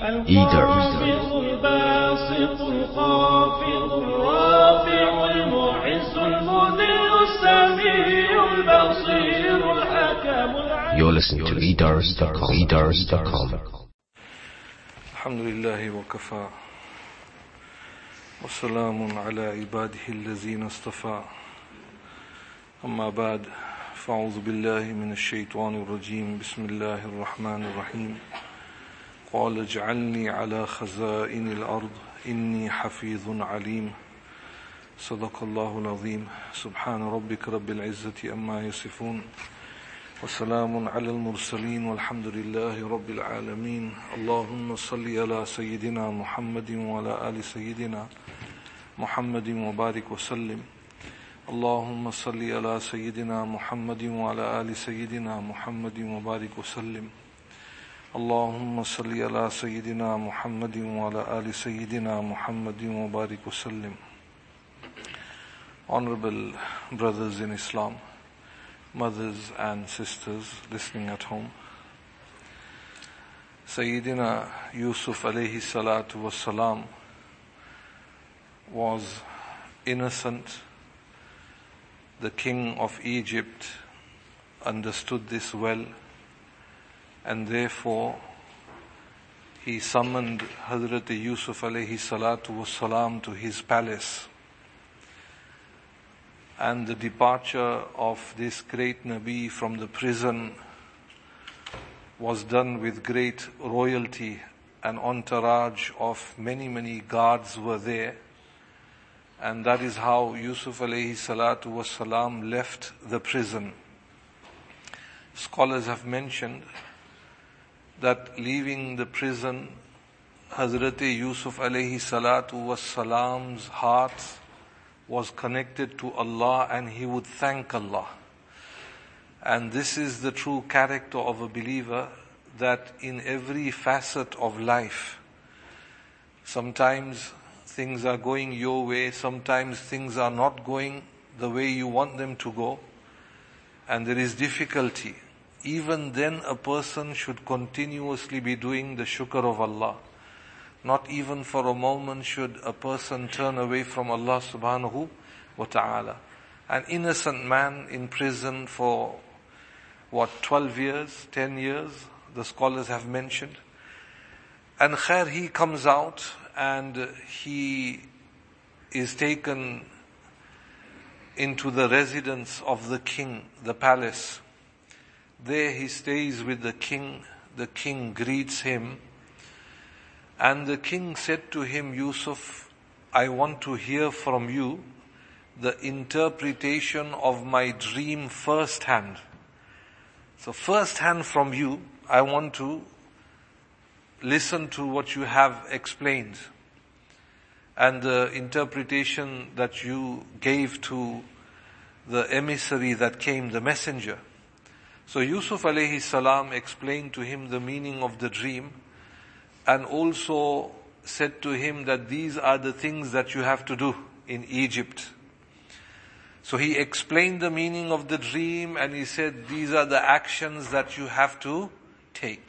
الخافض الباسط الخافض الرافع المعز المذل السميع البصير الحكم العليم. You're listening to eDars.com. الحمد لله وكفى وسلام على عباده الذين اصطفى أما بعد فأعوذ بالله من الشيطان الرجيم بسم الله الرحمن الرحيم قال اجعلني على خزائن الأرض إني حفيظ عليم صدق الله العظيم سبحان ربك رب العزة أما يصفون وسلام على المرسلين والحمد لله رب العالمين اللهم صل على سيدنا محمد وعلى آل سيدنا محمد وبارك وسلم اللهم صل على سيدنا محمد وعلى آل سيدنا محمد وبارك وسلم اللهم صل على سيدنا محمد وعلى آل سيدنا محمد وبارك وسلم. Honorable brothers in Islam, mothers and sisters listening at home, Sayyidina Yusuf alayhi salatu was salam was innocent. The king of Egypt understood this well, and therefore he summoned Hazrat Yusuf alayhi salatu was salam to his palace. And the departure of this great Nabi from the prison was done with great royalty. An entourage of many guards were there. And that is how Yusuf alayhi salatu was salam left the prison. Scholars have mentioned that leaving the prison, Hazrat Yusuf alayhi salatu was salam's heart was connected to Allah and he would thank Allah. And this is the true character of a believer, that in every facet of life, sometimes things are going your way, sometimes things are not going the way you want them to go, and there is difficulty. Even then a person should continuously be doing the shukr of Allah. Not even for a moment should a person turn away from Allah subhanahu wa ta'ala. An innocent man in prison for 12 years, 10 years, the scholars have mentioned. And khair, he comes out and he is taken into the residence of the king, the palace. There he stays with the king greets him. And the king said to him, Yusuf, I want to hear from you the interpretation of my dream firsthand. So firsthand from you, I want to listen to what you have explained and the interpretation that you gave to the emissary that came, the messenger. So Yusuf alayhi salam explained to him the meaning of the dream, and also said to him that these are the things that you have to do in Egypt. So he explained the meaning of the dream and he said, these are the actions that you have to take.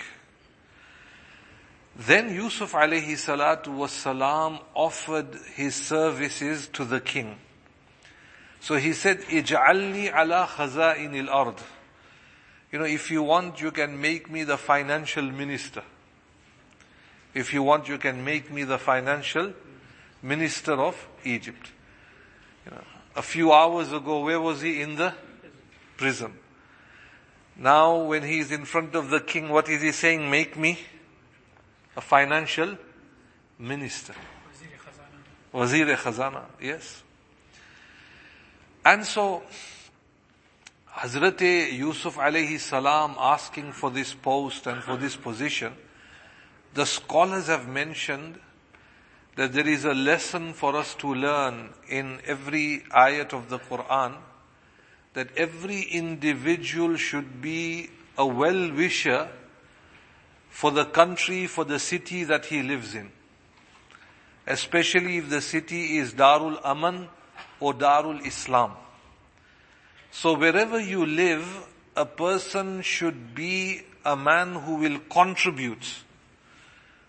Then Yusuf alayhi salatu was salam offered his services to the king. So he said, Ij'alni ala khaza'inil ard. If you want, you can make me the financial minister. If you want, you can make me the financial minister of Egypt. A few hours ago, where was he? In the prison. Now, when he is in front of the king, what is he saying? Make me a financial minister. Wazir Khazana, yes. And so, Hazrat Yusuf alayhi salam asking for this post and for this position, the scholars have mentioned that there is a lesson for us to learn in every ayat of the Quran, that every individual should be a well-wisher for the country, for the city that he lives in. Especially if the city is Darul Aman or Darul Islam. So wherever you live, a person should be a man who will contribute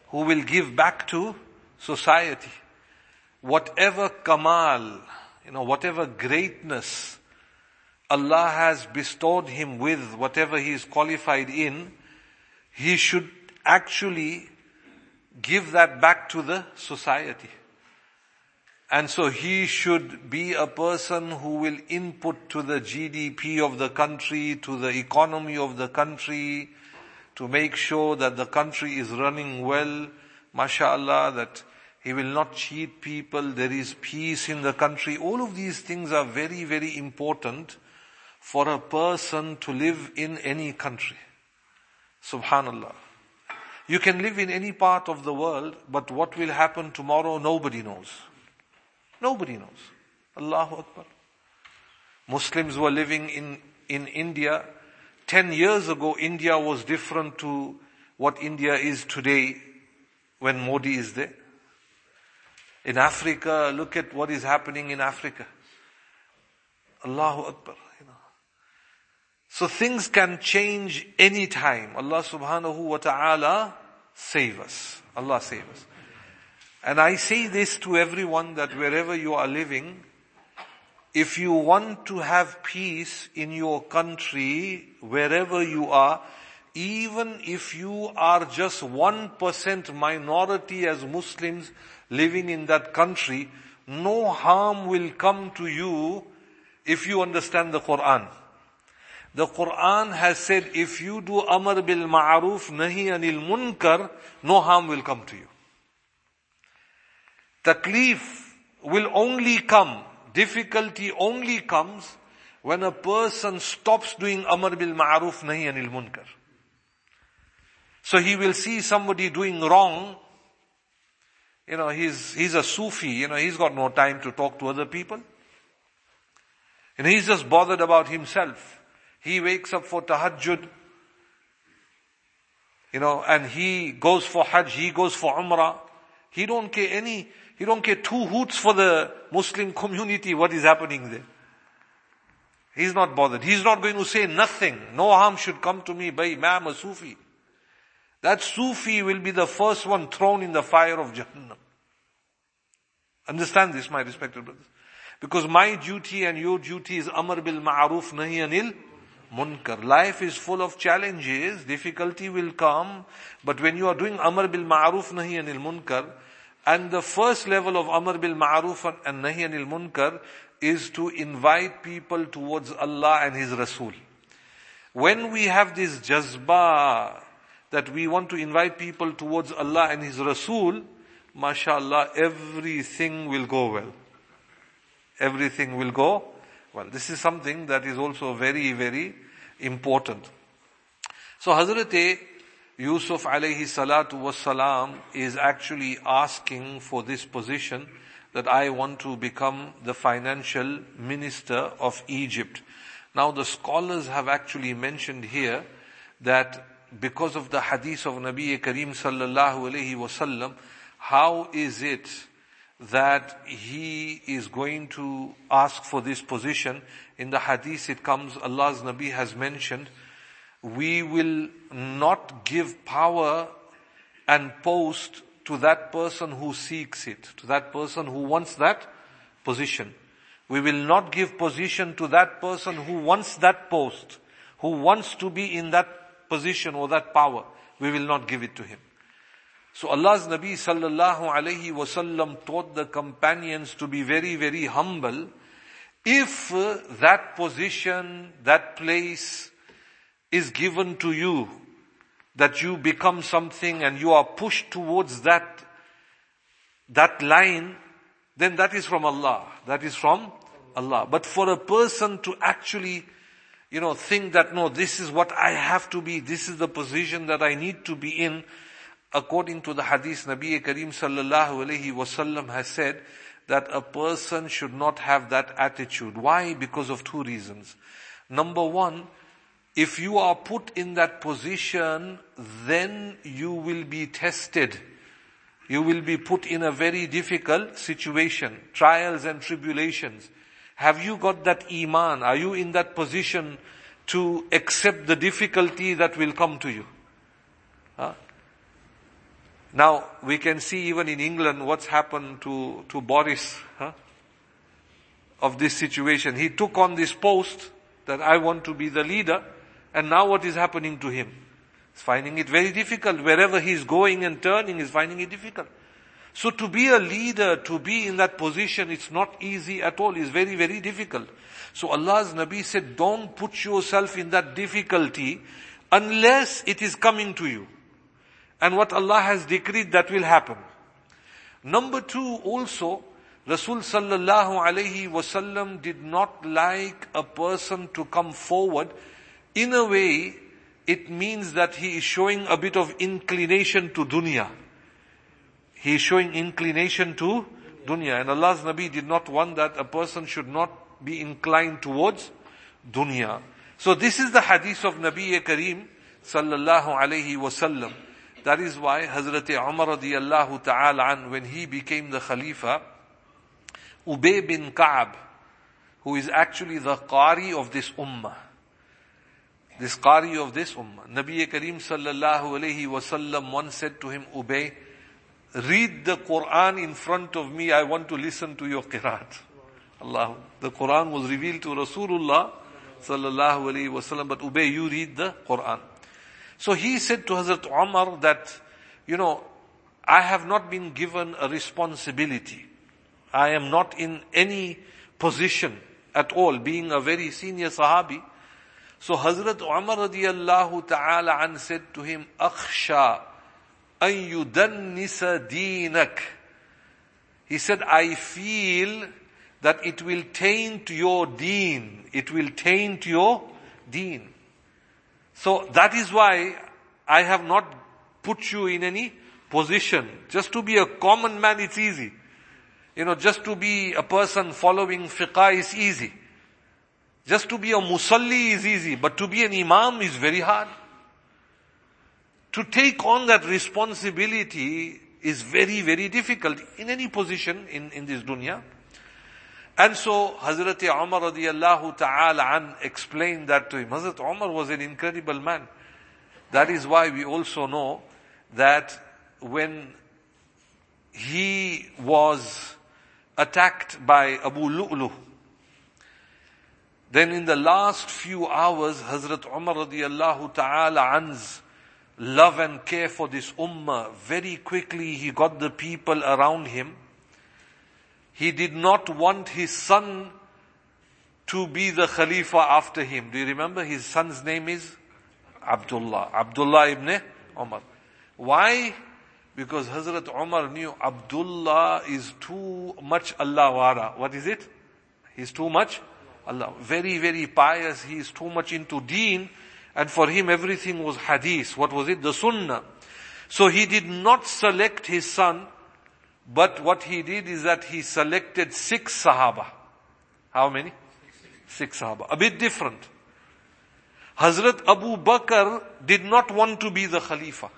who will give back to society. Whatever kamal, whatever greatness Allah has bestowed him with, whatever he is qualified in, he should actually give that back to the society. And so he should be a person who will input to the GDP of the country, to the economy of the country, to make sure that the country is running well, mashallah, that he will not cheat people, there is peace in the country. All of these things are very, very important for a person to live in any country. Subhanallah. You can live in any part of the world, but what will happen tomorrow, nobody knows. Nobody knows. Allahu Akbar. Muslims were living in India. 10 years ago, India was different to what India is today when Modi is there. In Africa, look at what is happening in Africa. Allahu Akbar. So things can change any time. Allah subhanahu wa ta'ala save us. Allah save us. And I say this to everyone, that wherever you are living, if you want to have peace in your country, wherever you are, even if you are just 1% minority as Muslims living in that country, no harm will come to you if you understand the Quran. The Quran has said, if you do amr bil ma'ruf, nahi anil munkar, no harm will come to you. Taklif will only come, difficulty only comes when a person stops doing amr bil ma'ruf, nahi anil munkar. So he will see somebody doing wrong. He's a Sufi, he's got no time to talk to other people. He's just bothered about himself. He wakes up for tahajjud, and he goes for hajj, he goes for umrah. He don't care two hoots for the Muslim community, what is happening there. He's not bothered. He's not going to say nothing. No harm should come to me by I'm a Sufi. That Sufi will be the first one thrown in the fire of Jahannam. Understand this, my respected brothers. Because my duty and your duty is amr bil ma'ruf, nahi anil munkar. Life is full of challenges, difficulty will come, but when you are doing amr bil ma'ruf, nahi anil munkar, and the first level of amr bil ma'ruf and nahi anil munkar is to invite people towards Allah and His Rasul. When we have this jazba that we want to invite people towards Allah and His Rasul, mashallah, everything will go well. Everything will go well. This is something that is also very, very important. So Hazrat Yusuf alayhi salatu wassalam is actually asking for this position, that I want to become the financial minister of Egypt. Now the scholars have actually mentioned here that because of the hadith of Nabi Kareem sallallahu alayhi wasallam, how is it that he is going to ask for this position? In the hadith it comes, Allah's Nabi has mentioned, we will not give power and post to that person who seeks it, to that person who wants that position. We will not give position to that person who wants that post, who wants to be in that position or that power. We will not give it to him. So Allah's Nabi sallallahu alayhi wasallam taught the companions to be very, very humble. If that position, that place is given to you, that you become something and you are pushed towards that line, then that is from Allah. That is from Allah. But for a person to actually, think that, no, this is what I have to be, this is the position that I need to be in, according to the hadith, Nabi Kareem sallallahu alayhi wasallam has said that a person should not have that attitude. Why? Because of two reasons. Number one, if you are put in that position, then you will be tested. You will be put in a very difficult situation, trials and tribulations. Have you got that iman? Are you in that position to accept the difficulty that will come to you? Now, we can see even in England what's happened to Boris, of this situation. He took on this post that I want to be the leader, and now what is happening to him? He's finding it very difficult. Wherever he's going and turning, he's finding it difficult. So to be a leader, to be in that position, it's not easy at all. It's very, very difficult. So Allah's Nabi said, don't put yourself in that difficulty unless it is coming to you. And what Allah has decreed, that will happen. Number two, also, Rasul sallallahu alayhi wasallam did not like a person to come forward. In a way, it means that he is showing a bit of inclination to dunya. He is showing inclination to dunya. And Allah's Nabi did not want that a person should not be inclined towards dunya. So this is the hadith of Nabi Kareem sallallahu alayhi wasallam. That is why Hazrat Umar radiyallahu ta'ala an, when he became the Khalifa, Ubay bin Ka'ab, who is actually the Qari of this ummah. This Qari of this ummah. Nabi Kareem sallallahu alayhi wasallam once said to him, Ubay, read the Quran in front of me, I want to listen to your qiraat. Allah. The Quran was revealed to Rasulullah sallallahu alayhi wasallam, but Ubay, you read the Quran. So he said to Hazrat Umar that, I have not been given a responsibility. I am not in any position at all, being a very senior Sahabi. So Hazrat Umar radiyallahu ta'ala an said to him, Akhsha an yudannisa deenak. He said, I feel that it will taint your deen. It will taint your deen. So that is why I have not put you in any position. Just to be a common man, it's easy. Just to be a person following fiqh is easy. Just to be a musalli is easy. But to be an imam is very hard. To take on that responsibility is very, very difficult in any position in this dunya. And so Hazrat Umar radiyallahu ta'ala an explained that to him. Hazrat Umar was an incredible man. That is why we also know that when he was attacked by Abu Lu'lu, then in the last few hours, Hazrat Umar radiyallahu ta'ala an's love and care for this ummah, very quickly he got the people around him. He did not want his son to be the Khalifa after him. Do you remember? His son's name is Abdullah. Abdullah ibn Umar. Why? Because Hazrat Umar knew Abdullah is too much Allah wara. What is it? He's too much Allah. Very, very pious. He is too much into deen. And for him everything was hadith. What was it? The sunnah. So he did not select his son. But what he did is that he selected 6 Sahaba. How many? 6 Sahaba. A bit different. Hazrat Abu Bakr did not want to be the Khalifa.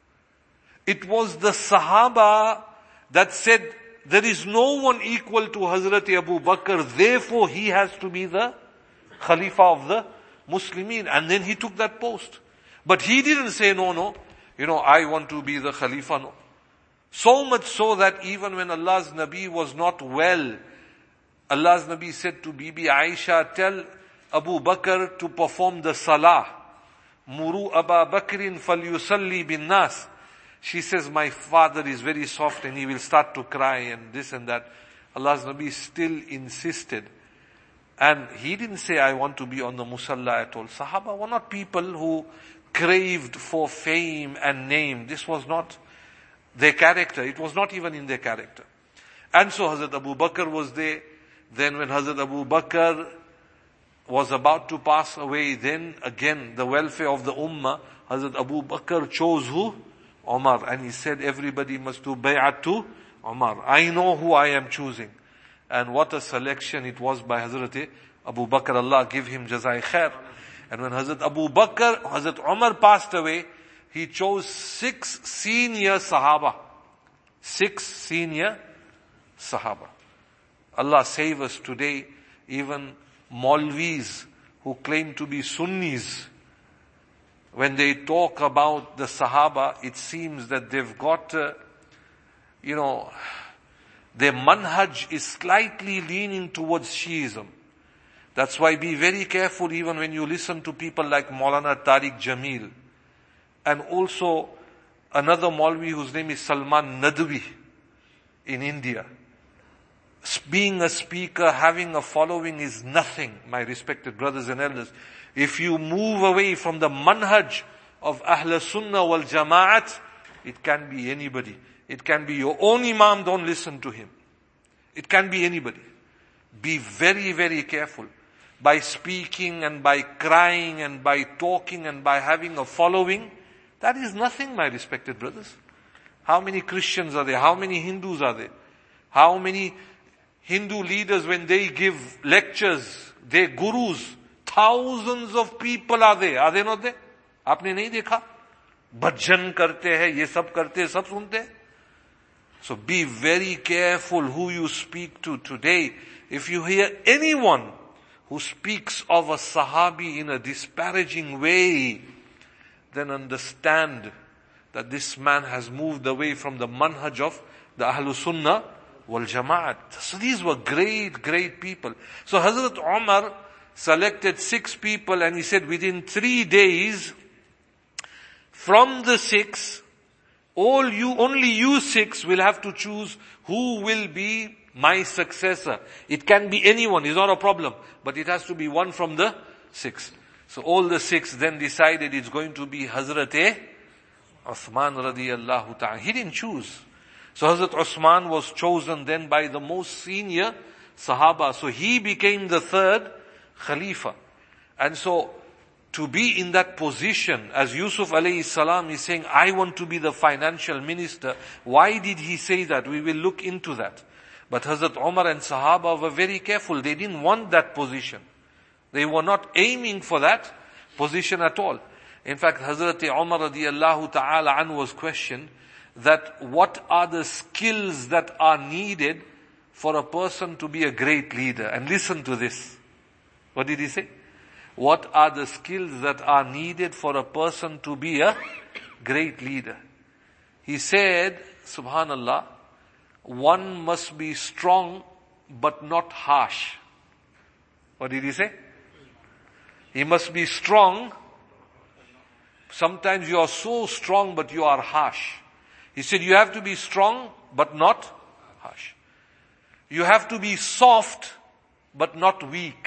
It was the Sahaba that said, there is no one equal to Hazrat Abu Bakr, therefore he has to be the Khalifa of the Muslimin. And then he took that post. But he didn't say, no, I want to be the Khalifa, no. So much so that even when Allah's Nabi was not well, Allah's Nabi said to Bibi Aisha, tell Abu Bakr to perform the salah. Muru Aba Bakrin falyusalli bin nas. She says, my father is very soft and he will start to cry and this and that. Allah's Nabi still insisted. And he didn't say, I want to be on the musalla at all. Sahaba were not people who craved for fame and name. This was not their character. It was not even in their character. And so Hazrat Abu Bakr was there. Then when Hazrat Abu Bakr was about to pass away, then again the welfare of the ummah, Hazrat Abu Bakr chose who? Umar. And he said everybody must do bay'at to Umar. I know who I am choosing. And what a selection it was by Hazrat Abu Bakr. Allah give him jazai khair. And when Hazrat Umar passed away, he chose 6 senior Sahaba. 6 senior Sahaba. Allah save us today, even Maulvis who claim to be Sunnis. when they talk about the Sahaba, it seems that they've got, their manhaj is slightly leaning towards Shiism. That's why be very careful even when you listen to people like Maulana Tariq Jamil, and also another Maulvi whose name is Salman Nadwi in India. Being a speaker, having a following is nothing, my respected brothers and elders. If you move away from the manhaj of Ahl Sunnah wal Jama'at, it can be anybody. It can be your own Imam, don't listen to him. It can be anybody. Be very, very careful. By speaking and by crying and by talking and by having a following, that is nothing, my respected brothers. How many Christians are there? How many Hindus are there? How many Hindu leaders, when they give lectures, their gurus, thousands of people are they not there? आपने नहीं देखा? भजन करते हैं, ये सब करते हैं, सब सुनते हैं. So be very careful who you speak to today. If you hear anyone who speaks of a Sahabi in a disparaging way, then understand that this man has moved away from the manhaj of the Ahlul Sunnah wal Jama'at. So these were great, great people. So Hazrat Umar selected 6 people and he said within 3 days, from the 6, only you 6 will have to choose who will be my successor. It can be anyone, it's not a problem, but it has to be one from the 6. So all the 6 then decided it's going to be Hazrat Uthman radiyallahu ta'ala. He didn't choose. So Hazrat Uthman was chosen then by the most senior Sahaba. So he became the 3rd Khalifa. And so to be in that position, as Yusuf alayhi salam is saying, I want to be the financial minister. Why did he say that? We will look into that. But Hazrat Umar and Sahaba were very careful. They didn't want that position. They were not aiming for that position at all. In fact, Hazrat Umar radiyallahu ta'ala anhu was questioned that what are the skills that are needed for a person to be a great leader? And listen to this. What did he say? What are the skills that are needed for a person to be a great leader? He said, subhanallah, one must be strong but not harsh. What did he say? He must be strong. Sometimes you are so strong but you are harsh. He said you have to be strong but not harsh. You have to be soft but not weak.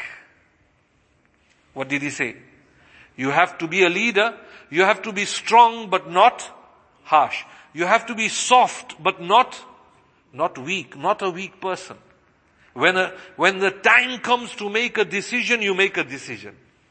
What did he say? You have to be a leader. You have to be strong but not harsh. You have to be soft but not weak, not a weak person. When the time comes to make a decision, you make a decision.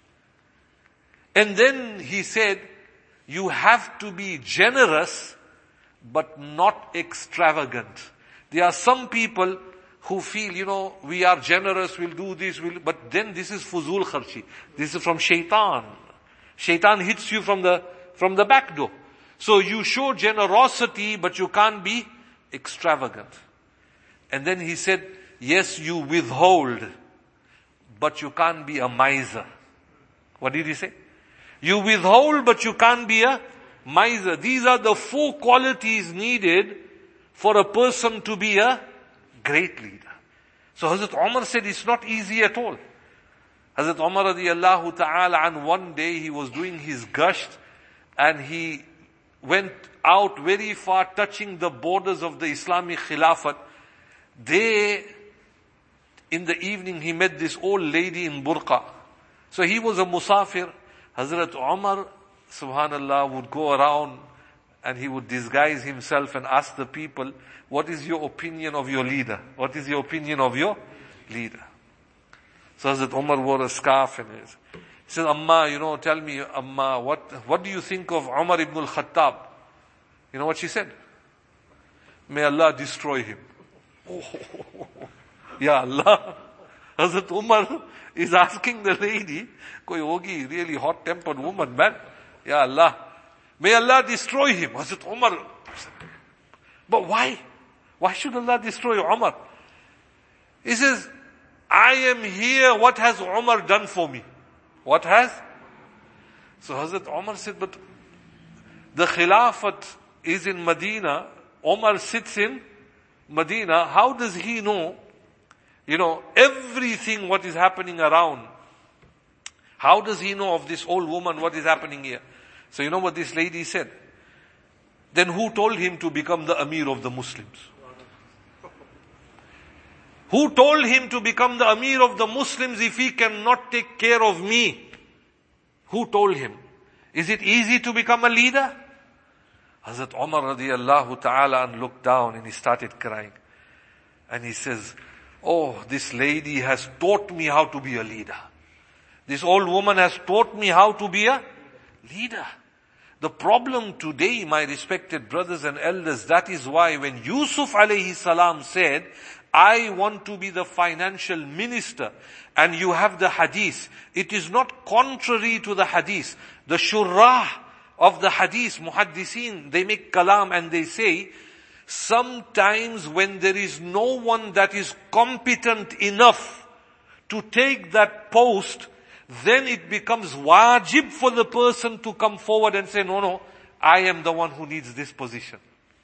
And then he said, you have to be generous but not extravagant. There are some people who feel, we are generous, we'll do this, but then this is fuzul kharchi. This is from shaitan. Shaitan hits you from the back door. So you show generosity, but you can't be extravagant. And then he said, yes, you withhold, but you can't be a miser. What did he say? You withhold, but you can't be a miser. These are the 4 qualities needed for a person to be a great leader. So Hazrat Umar said it's not easy at all. Hazrat Umar radiyallahu ta'ala, and one day he was doing his gasht and he went out very far, touching the borders of the Islamic Khilafat. In the evening he met this old lady in burqa. So he was a musafir. Hazrat Umar, subhanallah, would go around and he would disguise himself and ask the people, what is your opinion of your leader? What is your opinion of your leader? So Hazrat Umar wore a scarf and he said, Amma, tell me, Amma, what do you think of Umar ibn al-Khattab? You know what she said? May Allah destroy him. Ya Allah. Hazrat Umar is asking the lady, koi hogi, really hot-tempered woman, man. Ya Allah. May Allah destroy him. Hazrat Umar. But why? Why should Allah destroy Umar? He says, I am here. What has Umar done for me? What has? So Hazrat Umar said, but the Khilafat is in Medina. Umar sits in Medina. How does he know, everything what is happening around? How does he know of this old woman, what is happening here? So you know what this lady said? Then who told him to become the Amir of the Muslims? Who told him to become the Amir of the Muslims if he cannot take care of me? Who told him? Is it easy to become a leader? Hazrat Umar radiallahu ta'ala looked down and he started crying. And he says, oh, this lady has taught me how to be a leader. This old woman has taught me how to be a leader. The problem today, my respected brothers and elders, that is why when Yusuf alayhi salam said, I want to be the financial minister, and you have the hadith, it is not contrary to the hadith. The shurrah of the hadith, muhaddiseen, they make kalam and they say, sometimes when there is no one that is competent enough to take that post, then it becomes wajib for the person to come forward and say, no, I am the one who needs this position.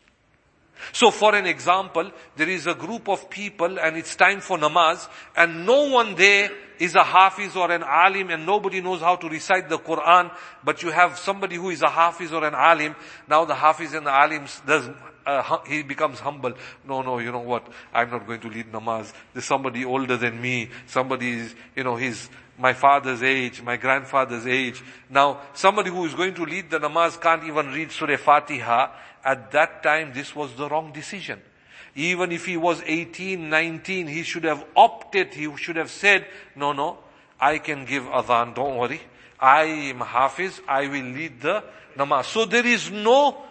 So for an example, there is a group of people and it's time for namaz and no one there is a hafiz or an alim and nobody knows how to recite the Quran, but you have somebody who is a hafiz or an alim. Now the hafiz and the alim he becomes humble. No, you know what? I'm not going to lead namaz. There's somebody older than me. Somebody is, he's my father's age, my grandfather's age. Now, somebody who is going to lead the namaz can't even read Surah Fatiha. At that time, this was the wrong decision. Even if he was 18, 19, he should have opted, he should have said, no, I can give adhan, don't worry. I am hafiz, I will lead the namaz. So there is no,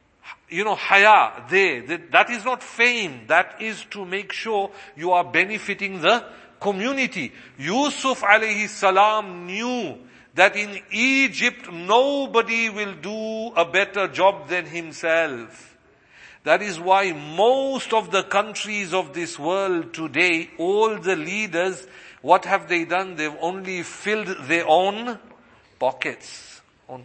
haya there. That is not fame. That is to make sure you are benefiting the community. Yusuf alayhi salam knew that in Egypt nobody will do a better job than himself. That is why most of the countries of this world today, all the leaders, what have they done? They've only filled their own pockets.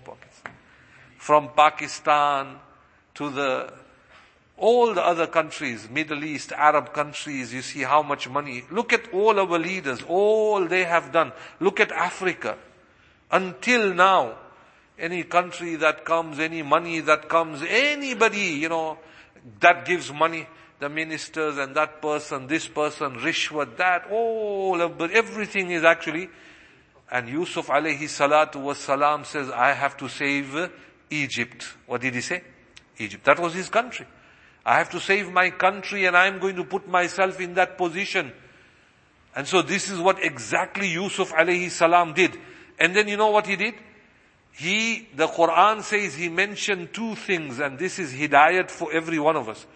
From Pakistan to all the other countries, Middle East, Arab countries, you see how much money. Look at all our leaders, all they have done. Look at Africa. Until now, any country that comes, any money that comes, anybody, that gives money, the ministers and that person, this person, rishwat, that, everything is actually. And Yusuf alayhi salatu was salam says, I have to save Egypt. What did he say? Egypt. That was his country. I have to save my country and I'm going to put myself in that position. And so this is what exactly Yusuf alayhi salam did. And then you know what he did? The Quran says he mentioned two things, and this is hidayat for every one of us.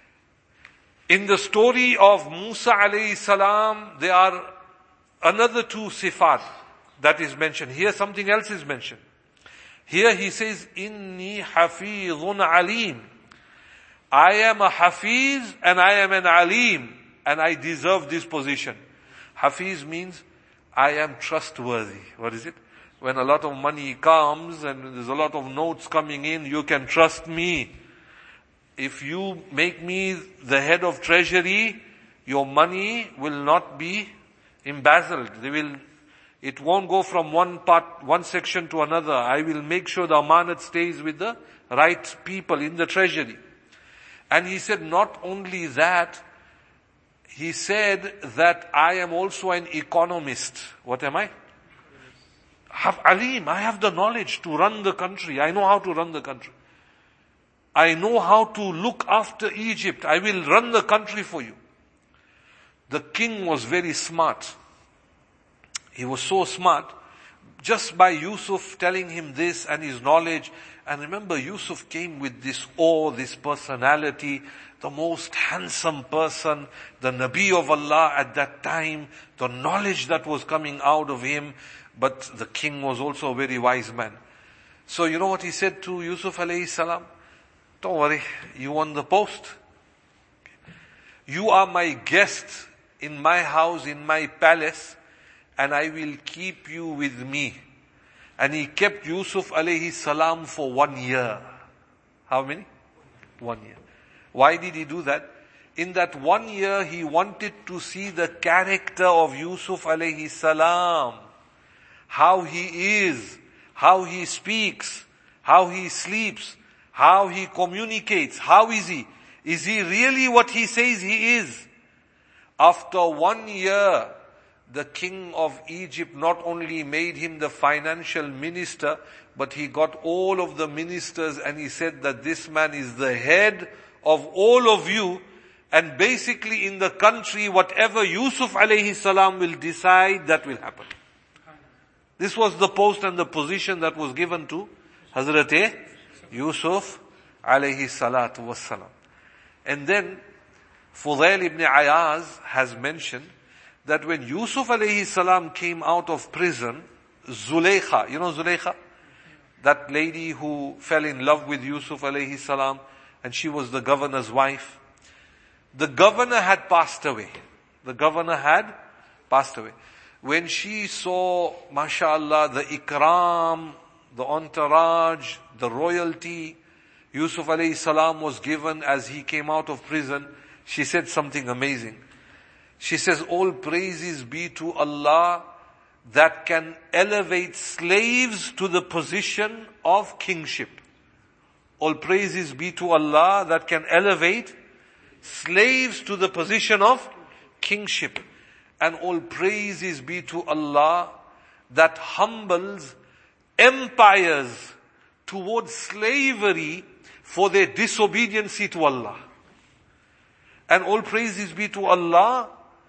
In the story of Musa alayhi salam, there are another two sifat that is mentioned. Here something else is mentioned. Here he says, Inni hafizun alim. I am a hafiz and I am an alim, and I deserve this position. Hafiz means I am trustworthy. What is it? When a lot of money comes and there's a lot of notes coming in, you can trust me. If you make me the head of treasury, your money will not be embezzled. It won't go from one section to another. I will make sure the amanat stays with the right people in the treasury. And he said not only that, he said that I am also an economist. What am I? Alim, I have the knowledge to run the country. I know how to run the country. I know how to look after Egypt. I will run the country for you. The king was very smart. He was so smart. Just by Yusuf telling him this and his knowledge. And remember, Yusuf came with this awe, this personality, the most handsome person, the Nabi of Allah at that time, the knowledge that was coming out of him. But the king was also a very wise man. So you know what he said to Yusuf alayhi salam? Don't worry, you won the post. You are my guest in my house, in my palace, and I will keep you with me. And he kept Yusuf alayhi salam for 1 year. How many? 1 year. Why did he do that? In that 1 year, he wanted to see the character of Yusuf alayhi salam. How he is, how he speaks, how he sleeps, how he communicates. How is he? Is he really what he says he is? After 1 year, the king of Egypt not only made him the financial minister, but he got all of the ministers and he said that this man is the head of all of you. And basically in the country, whatever Yusuf alayhi salam will decide, that will happen. This was the post and the position that was given to Hazrat Yusuf alayhi salatu wassalam. And then Fudail ibn Ayaz has mentioned that when Yusuf alayhi salam came out of prison, Zulaykha, you know Zulaykha? That lady who fell in love with Yusuf alayhi salam, and she was the governor's wife. The governor had passed away. The governor had passed away. When she saw, mashallah, the ikram, the entourage, the royalty, Yusuf alayhi salam was given as he came out of prison, she said something amazing. She says, all praises be to Allah that can elevate slaves to the position of kingship. All praises be to Allah that can elevate slaves to the position of kingship. And all praises be to Allah that humbles empires towards slavery for their disobedience to Allah. And all praises be to Allah,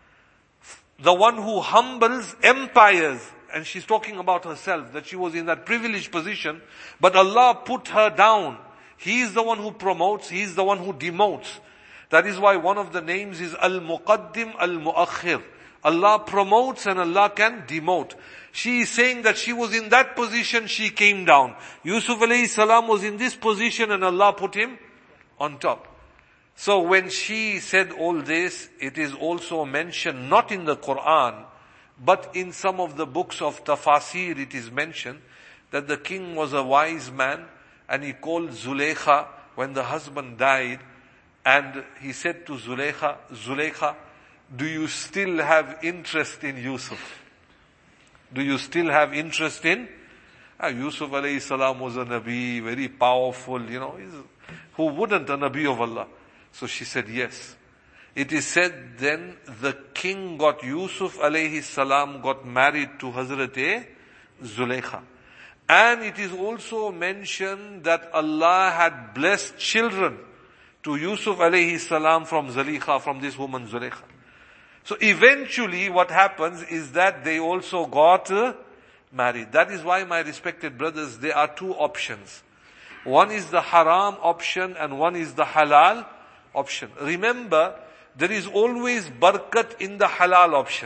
the one who humbles empires. And she's talking about herself, that she was in that privileged position, but Allah put her down. He is the one who promotes, He is the one who demotes. That is why one of the names is Al-Muqaddim Al-Muakhir. Allah promotes and Allah can demote. She is saying that she was in that position, she came down. Yusuf alayhi salam was in this position and Allah put him on top. So when she said all this, it is also mentioned not in the Quran, but in some of the books of tafasir it is mentioned that the king was a wise man and he called Zulaykha when the husband died, and he said to Zulaykha, Zulaykha, do you still have interest in Yusuf? Do you still have interest in? Yusuf alayhi salam was a Nabi, very powerful, who wouldn't, a Nabi of Allah? So she said, yes. It is said then the king got Yusuf alayhi salam got married to Hazrat Zulaykha. And it is also mentioned that Allah had blessed children to Yusuf alayhi salam from Zulaykha, from this woman Zulaykha. So eventually what happens is that they also got married. That is why, my respected brothers, there are two options. One is the haram option and one is the halal option. Remember, there is always barakat in the halal option.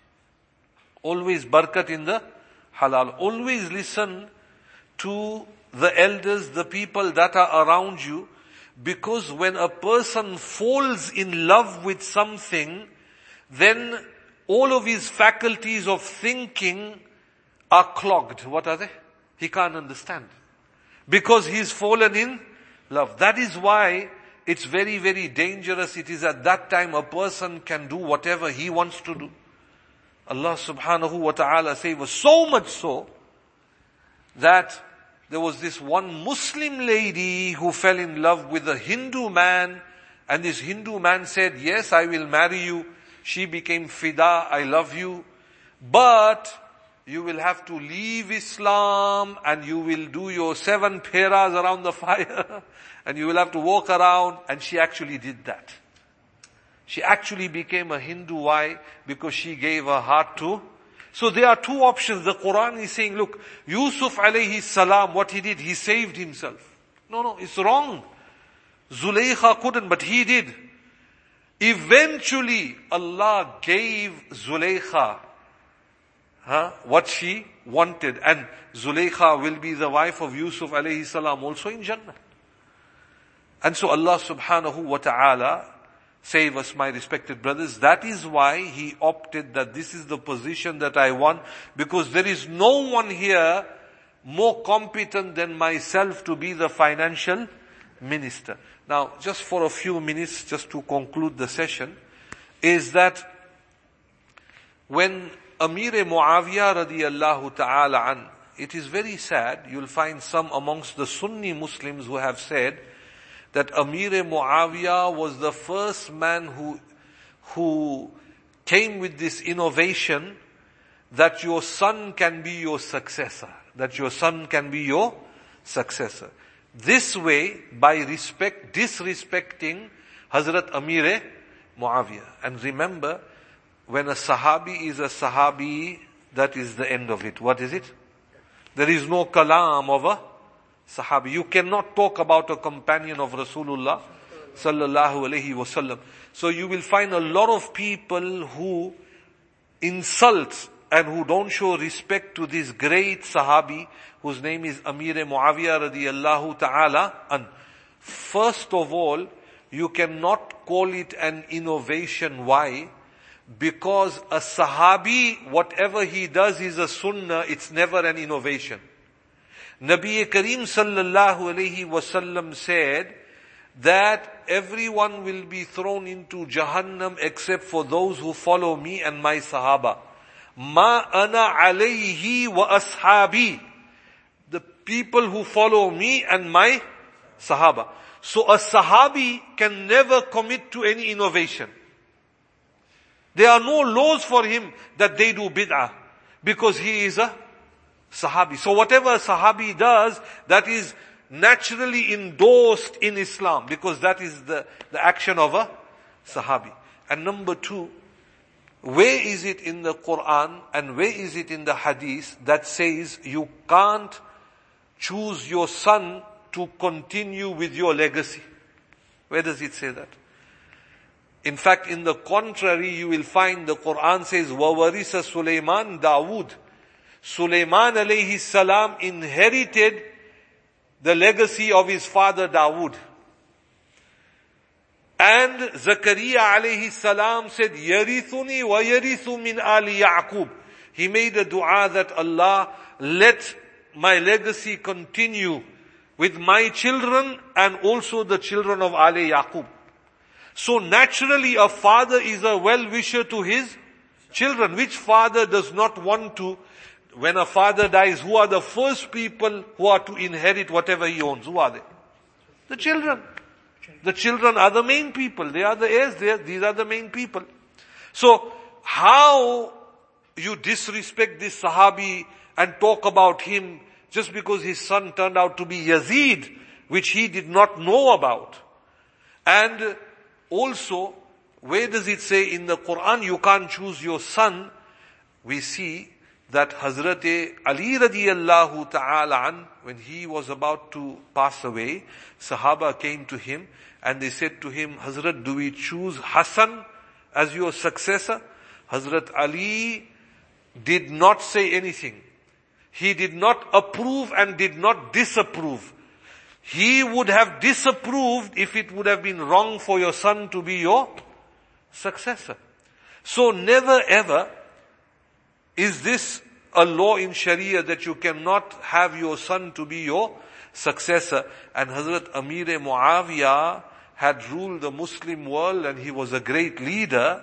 Always barakat in the halal. Always listen to the elders, the people that are around you, because when a person falls in love with something, then all of his faculties of thinking are clogged. What are they? He can't understand. Because he's fallen in love. That is why it's very, very dangerous. It is at that time a person can do whatever he wants to do. Allah subhanahu wa ta'ala save us. So much so that there was this one Muslim lady who fell in love with a Hindu man, and this Hindu man said, yes, I will marry you. She became fida, I love you, but you will have to leave Islam and you will do your 7 peras around the fire and you will have to walk around. And she actually did that. She actually became a Hindu. Why? Because she gave her heart to. So there are two options. The Quran is saying, look, Yusuf alayhi salam, what he did, he saved himself. No, it's wrong. Zulaykha couldn't, but he did. Eventually, Allah gave Zulaykha what she wanted. And Zulaykha will be the wife of Yusuf alayhi salam also in Jannah. And so Allah subhanahu wa ta'ala, save us, my respected brothers, that is why He opted that this is the position that I want, because there is no one here more competent than myself to be the financial minister. Now, just for a few minutes, just to conclude the session, is that when Amir Muawiyah radiyallahu ta'ala an, it is very sad, you'll find some amongst the Sunni Muslims who have said that Amir Muawiyah was the first man who came with this innovation that your son can be your successor. That your son can be your successor. This way, by disrespecting Hazrat Amir Muawiyah. And remember, when a Sahabi is a Sahabi, that is the end of it. What is it? There is no kalam of a Sahabi. You cannot talk about a companion of Rasulullah sallallahu alaihi wasallam. So you will find a lot of people who insult and who don't show respect to this great Sahabi whose name is Amir Muawiyah radiyallahu ta'ala an. First of all, you cannot call it an innovation. Why? Because a Sahabi, whatever he does is a sunnah, it's never an innovation. Nabi Kareem sallallahu alayhi wasallam said that everyone will be thrown into Jahannam except for those who follow me and my Sahaba. Ma ana alayhi wa ashabi. The people who follow me and my Sahaba. So a Sahabi can never commit to any innovation. There are no laws for him that they do bid'ah, because he is a Sahabi. So whatever a Sahabi does, that is naturally endorsed in Islam, because that is the action of a Sahabi. And number two, where is it in the Quran and where is it in the Hadith that says you can't choose your son to continue with your legacy? Where does it say that? In fact, in the contrary, you will find the Quran says, وَوَرِثَ Sulaiman Dawood. Sulaiman alayhi salam inherited the legacy of his father Dawood. And Zakaria alayhi salam said, يَرِثُنِي وَيَرِثُ مِنْ آلِ يَعْقُوب. He made a dua that Allah, let my legacy continue with my children and also the children of Ali Yaqub. So naturally a father is a well-wisher to his children. Which father does not want to, when a father dies, who are the first people who are to inherit whatever he owns? Who are they? The children. The children are the main people. They are the heirs. These are the main people. So how you disrespect this Sahabi and talk about him just because his son turned out to be Yazid, which he did not know about. And also, where does it say in the Quran you can't choose your son? We see that Hazrat Ali radiyallahu ta'ala an, when he was about to pass away, Sahaba came to him and they said to him, Hazrat, do we choose Hassan as your successor? Hazrat Ali did not say anything. He did not approve and did not disapprove. He would have disapproved if it would have been wrong for your son to be your successor. So never ever is this a law in Sharia that you cannot have your son to be your successor. And Hazrat Amir Muawiyah had ruled the Muslim world and he was a great leader.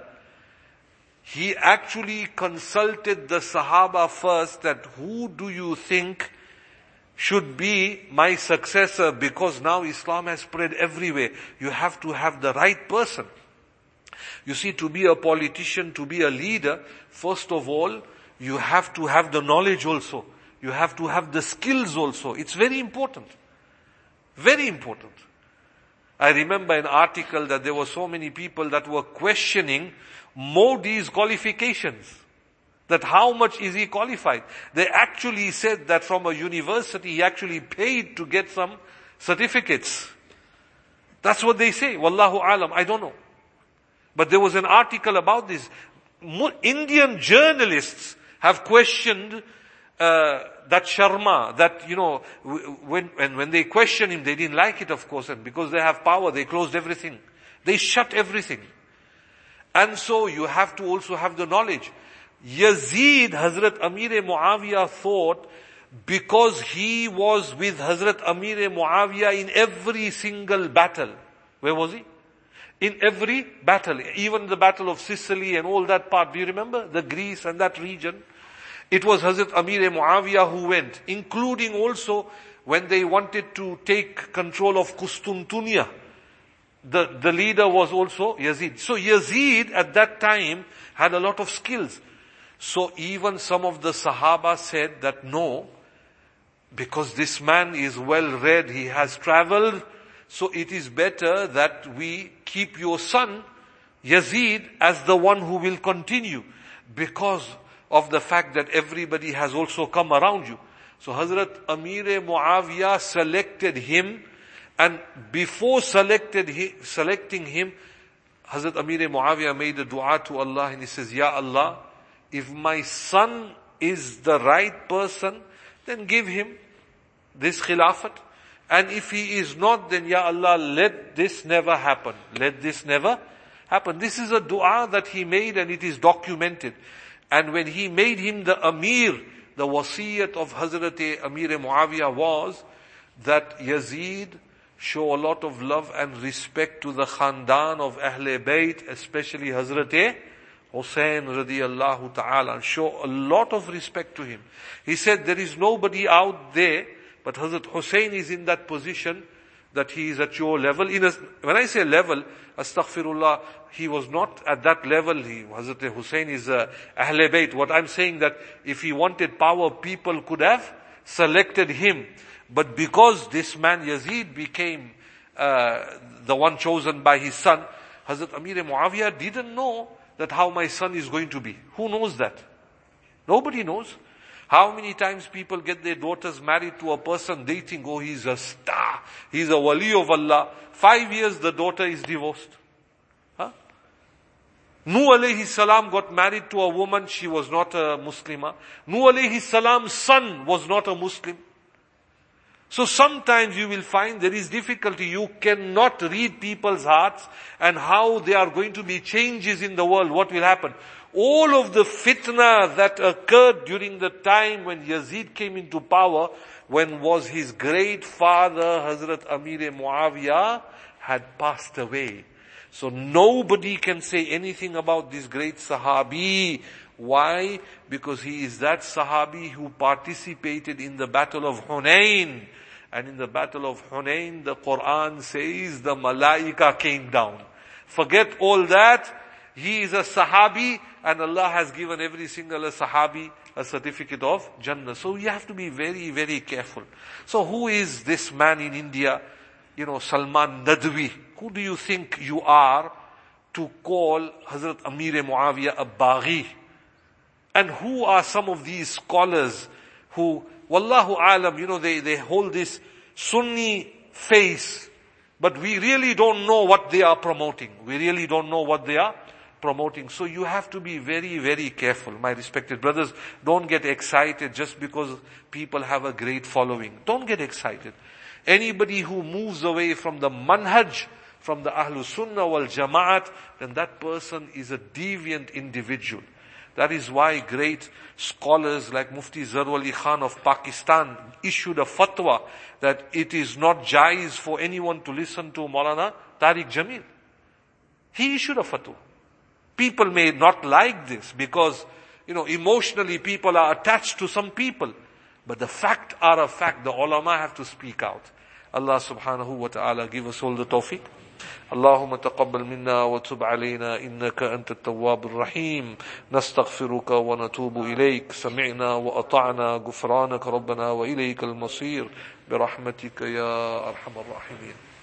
He actually consulted the Sahaba first that who do you think should be my successor, because now Islam has spread everywhere. You have to have the right person. You see, to be a politician, to be a leader, first of all, you have to have the knowledge also. You have to have the skills also. It's very important. Very important. I remember an article that there were so many people that were questioning Modi's qualifications. That how much is he qualified? They actually said that from a university he actually paid to get some certificates. That's what they say. Wallahu alam, I don't know. But there was an article about this. Indian journalists have questioned that Sharma, that, when they questioned him, they didn't like it, of course, and because they have power, they closed everything. They shut everything. And so you have to also have the knowledge. Yazid, Hazrat Amir Muawiyah thought Because he was with Hazrat Amir Muawiyah in every single battle. Where was he? In every battle. Even the battle of Sicily and all that part. Do you remember? The Greece and that region. It was Hazrat Amir Muawiyah who went. Including also when they wanted to take control of Qustantunia. The leader was also Yazid. So Yazid at that time had a lot of skills. So even some of the Sahaba said that no, because this man is well read, he has traveled, so it is better that we keep your son, Yazid, as the one who will continue, because of the fact that everybody has also come around you. So Hazrat Amir Muawiyah selected him, and before selecting him, Hazrat Amir Muawiyah made a dua to Allah, and he says, Ya Allah, if my son is the right person, then give him this khilafat. And if he is not, then Ya Allah, let this never happen. Let this never happen. This is a dua that he made, and it is documented. And when he made him the Amir, the wasiyat of Hazrat Amir Muawiyah was that Yazid show a lot of love and respect to the Khandan of Ahle Bayt, especially Hazrat Hussain radiyallahu ta'ala, and show a lot of respect to him. He said there is nobody out there, but Hazrat Hussain is in that position that he is at your level. When I say level, astaghfirullah, he was not at that level. Hazrat Hussain is Ahle Bayt. What I'm saying that if he wanted power, people could have selected him. But because this man Yazid became the one chosen by his son, Hazrat Amir Muawiyah didn't know that how my son is going to be. Who knows that? Nobody knows. How many times people get their daughters married to a person, they think, oh, he's a star, he's a wali of Allah. 5 years the daughter is divorced. Huh? Nuh alayhi salam got married to a woman, she was not a Muslimah. Nuh alayhi salam's son was not a Muslim. So sometimes you will find there is difficulty. You cannot read people's hearts and how there are going to be changes in the world. What will happen? All of the fitna that occurred during the time when Yazid came into power, when was his great father, Hazrat Amir Muawiyah, had passed away. So nobody can say anything about this great Sahabi. Why? Because he is that Sahabi who participated in the battle of Hunain. And in the battle of Hunain, the Quran says the Malaika came down. Forget all that. He is a Sahabi, and Allah has given every single Sahabi a certificate of Jannah. So you have to be very, very careful. So who is this man in India? Salman Nadwi. Who do you think you are to call Hazrat Amir Muawiyah a Baghi? And who are some of these scholars who, wallahu alam, they hold this Sunni face, but we really don't know what they are promoting. We really don't know what they are promoting. So you have to be very, very careful. My respected brothers, don't get excited just because people have a great following. Don't get excited. Anybody who moves away from the manhaj, from the Ahlus Sunnah wal Jama'at, then that person is a deviant individual. That is why great scholars like Mufti Zarwali Khan of Pakistan issued a fatwa that it is not jaiz for anyone to listen to Maulana Tariq Jamil. He issued a fatwa. People may not like this because, emotionally people are attached to some people. But the fact are a fact. The ulama have to speak out. Allah subhanahu wa ta'ala give us all the tawfiq. اللهم تقبل منا وتب علينا إنك أنت التواب الرحيم نستغفرك ونتوب إليك سمعنا وأطعنا غفرانك ربنا وإليك المصير برحمتك يا أرحم الراحمين